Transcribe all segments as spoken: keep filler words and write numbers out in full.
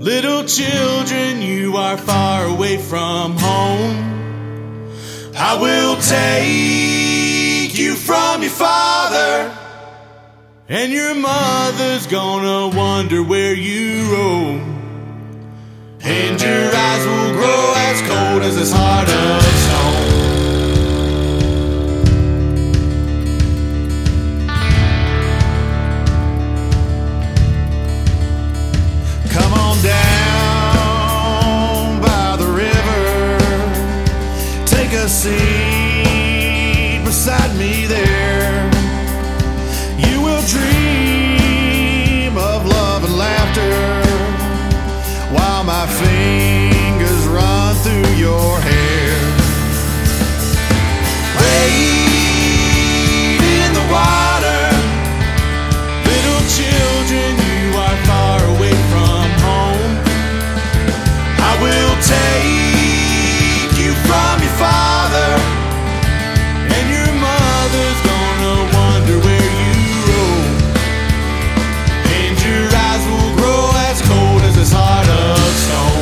Little children, you are far away from home. I will take you from your father, and your mother's gonna wonder where you roam. And your eyes will grow as cold as this heart of stone. Come on down by the river, take a seat beside me there. You will dream of love and laughter while my fingers run through your hair. Wade in the water, little children, you are far away from home. I will take you from your father, and your mother's gonna wonder where you roam. And your eyes will grow as cold as this heart of stone.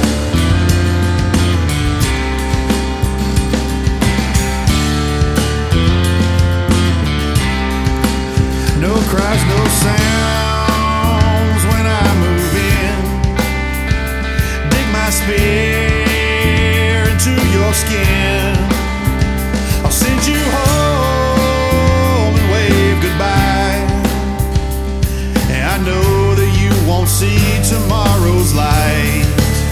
No cries, no sounds when I move in. Dig my spear into your skin. I'll send you home and wave goodbye. And I know that you won't see tomorrow's light.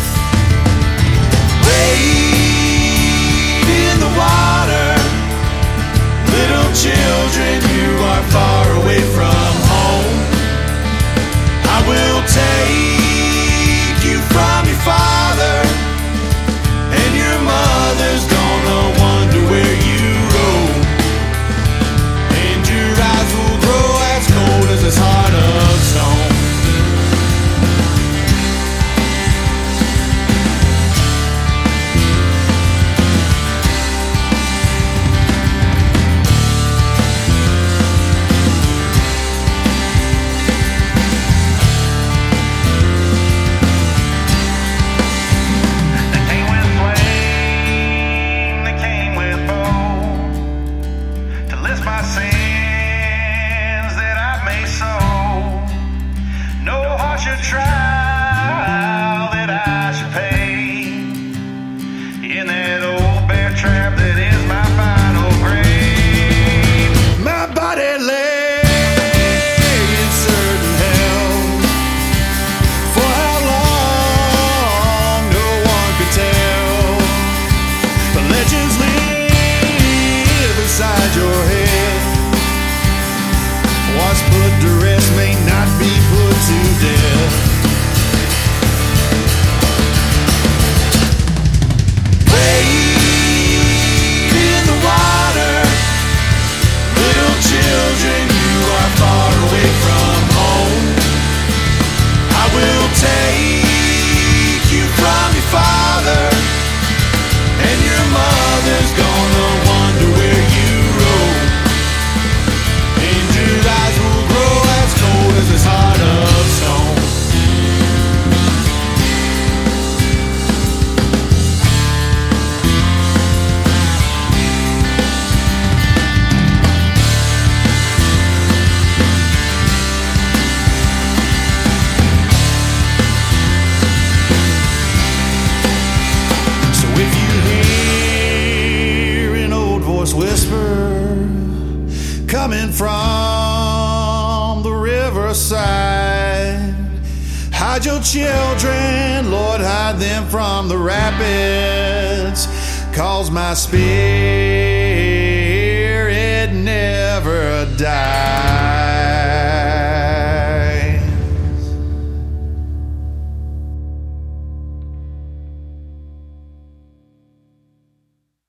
Wade in the water, little children, you are far away from home. I will take you from your father, and your mother's gonna wonder where you roam. And your eyes will grow as cold as this heart of stone. Coming from the riverside, hide your children, Lord, hide them from the rapids, 'cause my spirit